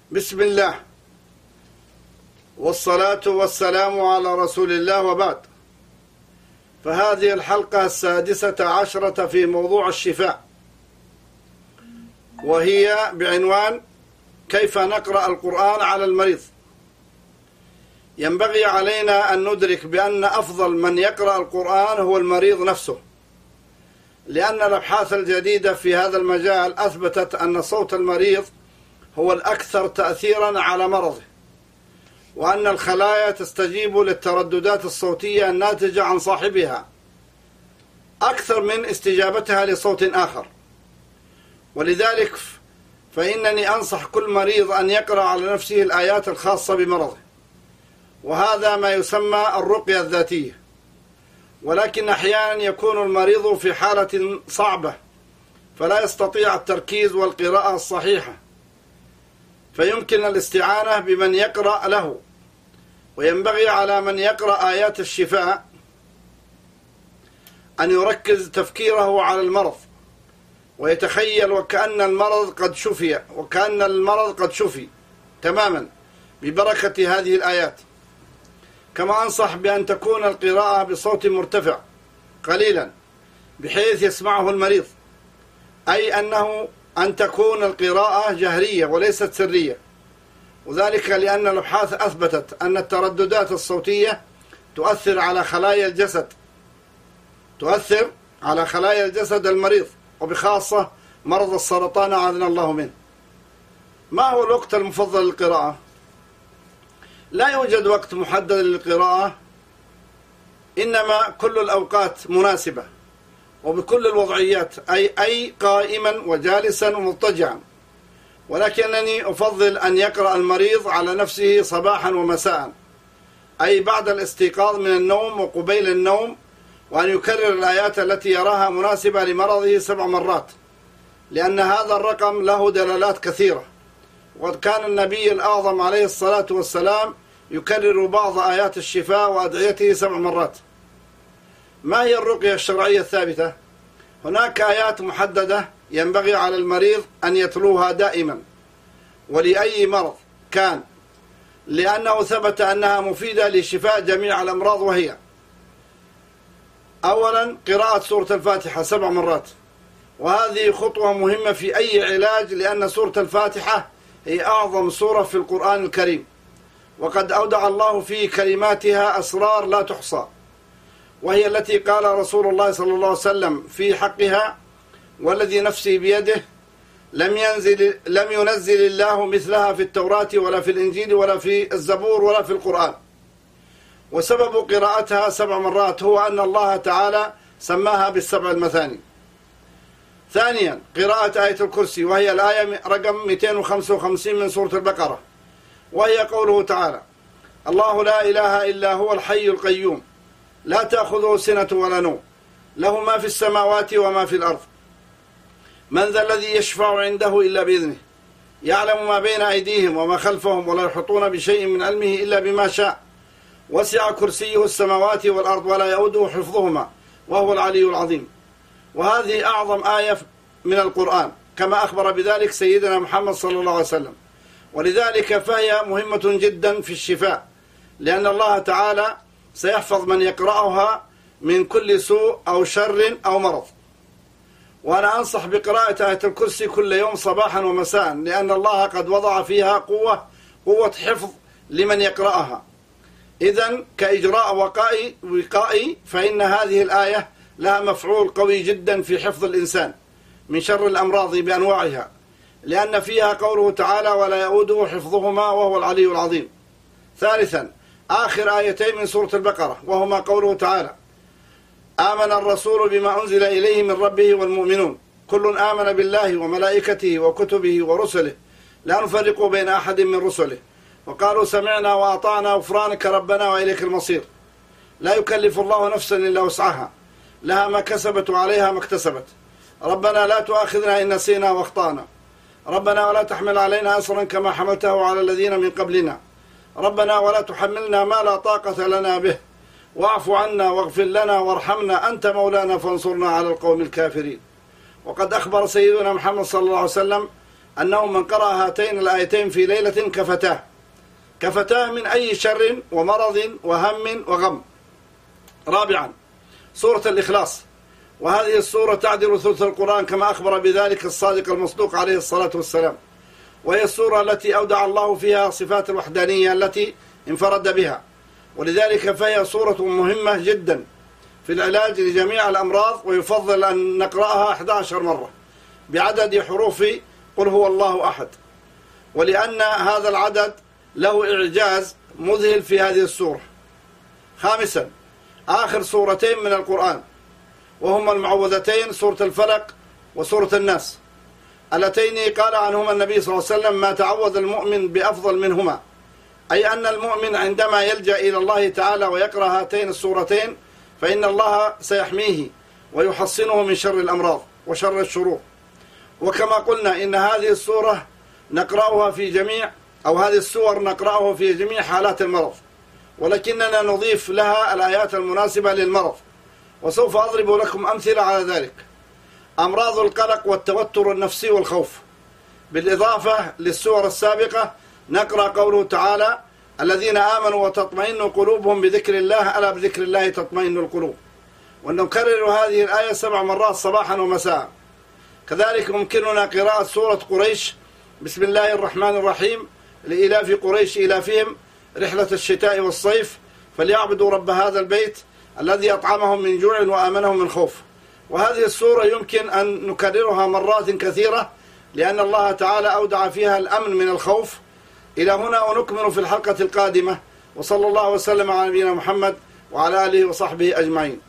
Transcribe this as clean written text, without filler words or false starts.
بسم الله والصلاة والسلام على رسول الله وبعد. فهذه الحلقة 16 في موضوع الشفاء، وهي بعنوان كيف نقرأ القرآن على المريض. ينبغي علينا أن ندرك بأن أفضل من يقرأ القرآن هو المريض نفسه، لأن الأبحاث الجديدة في هذا المجال أثبتت أن صوت المريض هو الأكثر تأثيرا على مرضه، وأن الخلايا تستجيب للترددات الصوتية الناتجة عن صاحبها أكثر من استجابتها لصوت آخر. ولذلك فإنني أنصح كل مريض أن يقرأ على نفسه الآيات الخاصة بمرضه، وهذا ما يسمى الرقية الذاتية. ولكن أحيانا يكون المريض في حالة صعبة فلا يستطيع التركيز والقراءة الصحيحة، فيمكن الاستعانة بمن يقرأ له. وينبغي على من يقرأ آيات الشفاء أن يركز تفكيره على المرض، ويتخيل وكأن المرض قد شفي تماما ببركة هذه الآيات. كما أنصح بأن تكون القراءة بصوت مرتفع قليلا بحيث يسمعه المريض، أي أن تكون القراءة جهرية وليست سرية، وذلك لأن الأبحاث أثبتت أن الترددات الصوتية تؤثر على خلايا الجسد المريض، وبخاصة مرض السرطان أعاذنا الله منه. ما هو الوقت المفضل للقراءة؟ لا يوجد وقت محدد للقراءة، إنما كل الأوقات مناسبة وبكل الوضعيات، أي قائما وجالسا ومضطجعا. ولكنني أفضل أن يقرأ المريض على نفسه صباحا ومساء، أي بعد الاستيقاظ من النوم وقبيل النوم، وأن يكرر الآيات التي يراها مناسبة لمرضه 7 مرات، لأن هذا الرقم له دلالات كثيرة. وقد كان النبي الأعظم عليه الصلاة والسلام يكرر بعض آيات الشفاء وأدعيته 7 مرات. ما هي الرقية الشرعية الثابتة؟ هناك آيات محددة ينبغي على المريض أن يتلوها دائما ولأي مرض كان، لأنه ثبت أنها مفيدة لشفاء جميع الأمراض، وهي: أولا قراءة سورة الفاتحة 7 مرات، وهذه خطوة مهمة في أي علاج، لأن سورة الفاتحة هي أعظم سورة في القرآن الكريم، وقد أودع الله في كلماتها أسرار لا تحصى، وهي التي قال رسول الله صلى الله عليه وسلم في حقها: والذي نفسي بيده لم ينزل الله مثلها في التوراة ولا في الإنجيل ولا في الزبور ولا في القرآن. وسبب قراءتها 7 مرات هو أن الله تعالى سماها بالسبع المثاني. ثانيا قراءة آية الكرسي، وهي الآية رقم 255 من سورة البقرة، وهي قوله تعالى: الله لا إله إلا هو الحي القيوم لا تأخذه سنة ولا نوم له ما في السماوات وما في الأرض من ذا الذي يشفع عنده إلا بإذنه يعلم ما بين أيديهم وما خلفهم ولا يحيطون بشيء من علمه إلا بما شاء وسع كرسيه السماوات والأرض ولا يؤوده حفظهما وهو العلي العظيم. وهذه أعظم آية من القرآن، كما أخبر بذلك سيدنا محمد صلى الله عليه وسلم. ولذلك فهي مهمة جدا في الشفاء، لأن الله تعالى سيحفظ من يقرأها من كل سوء أو شر أو مرض. وأنا أنصح بقراءة آية الكرسي كل يوم صباحا ومساء، لأن الله قد وضع فيها قوة حفظ لمن يقرأها. إذن كإجراء وقائي فإن هذه الآية لها مفعول قوي جدا في حفظ الإنسان من شر الأمراض بأنواعها، لأن فيها قوله تعالى: ولا يؤوده حفظهما وهو العلي العظيم. ثالثا آخر آيتين من سورة البقرة، وهما قوله تعالى: آمن الرسول بما أنزل إليه من ربه والمؤمنون كل آمن بالله وملائكته وكتبه ورسله لا نفرق بين أحد من رسله وقالوا سمعنا وأطعنا غفرانك ربنا وإليك المصير. لا يكلف الله نفسا إلا وسعها لها ما كسبت وعليها ما اكتسبت. ربنا لا تؤاخذنا إن نسينا واخطأنا. ربنا ولا تحمل علينا أصرا كما حملته على الذين من قبلنا. ربنا ولا تحملنا ما لا طاقة لنا به واعف عنا واغفر لنا وارحمنا أنت مولانا فانصرنا على القوم الكافرين. وقد أخبر سيدنا محمد صلى الله عليه وسلم أنه من قرأ هاتين الآيتين في ليلة كفتاه من أي شر ومرض وهم وغم. رابعا سورة الإخلاص، وهذه السورة تعدل ثلث القرآن كما أخبر بذلك الصادق المصدوق عليه الصلاة والسلام، وهي السورة التي أودع الله فيها صفات الوحدانية التي انفرد بها، ولذلك فهي سورة مهمة جدا في العلاج لجميع الأمراض، ويفضل أن نقرأها 11 مرة بعدد حروف قل هو الله أحد، ولأن هذا العدد له إعجاز مذهل في هذه السورة. خامسا آخر سورتين من القرآن، وهما المعوذتين سورة الفلق وسورة الناس، اللتين قال عنهما النبي صلى الله عليه وسلم ما تعوذ المؤمن بأفضل منهما، أي أن المؤمن عندما يلجأ إلى الله تعالى ويقرأ هاتين السورتين فإن الله سيحميه ويحصنه من شر الأمراض وشر الشرور. وكما قلنا إن هذه السورة نقرأها في جميع هذه السور نقرأها في جميع حالات المرض، ولكننا نضيف لها الآيات المناسبة للمرض، وسوف أضرب لكم أمثلة على ذلك. أمراض القلق والتوتر النفسي والخوف، بالإضافة للسور السابقة نقرأ قوله تعالى الذين آمنوا وتطمئن قلوبهم بذكر الله ألا بذكر الله تطمئن القلوب، ونكرر هذه الآية 7 مرات صباحا ومساء. كذلك يمكننا قراءة سورة قريش بسم الله الرحمن الرحيم لإلاف قريش إلافهم رحلة الشتاء والصيف فليعبدوا رب هذا البيت الذي أطعمهم من جوع وآمنهم من خوف. وهذه السورة يمكن أن نكررها مرات كثيرة لأن الله تعالى أودع فيها الأمن من الخوف. إلى هنا ونكمل في الحلقة القادمة، وصلى الله وسلم على نبينا محمد وعلى آله وصحبه أجمعين.